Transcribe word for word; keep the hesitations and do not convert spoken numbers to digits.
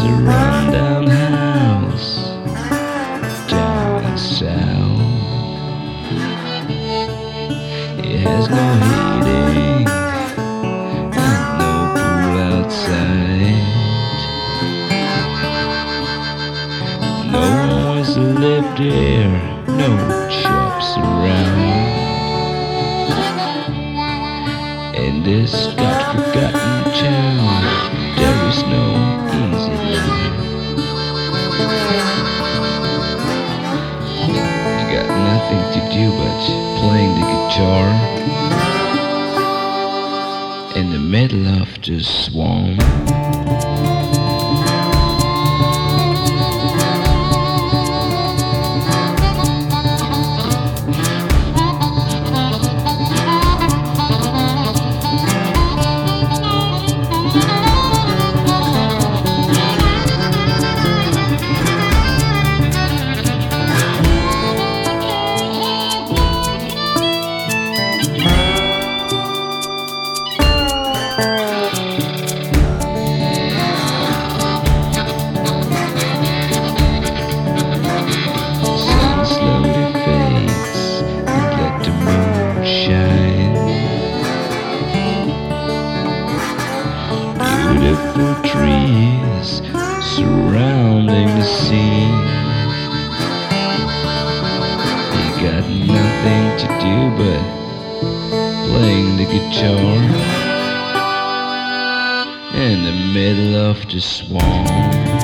a rundown house down south. It has no heating and no pool outside. No one wants to live there, no shops around. In this God-forgotten town, there is no easy life. You got nothing to do but playing the guitar in the middle of the swamp. Beautiful trees surrounding the scene. You got nothing to do but playing the guitar in the middle of the swamp.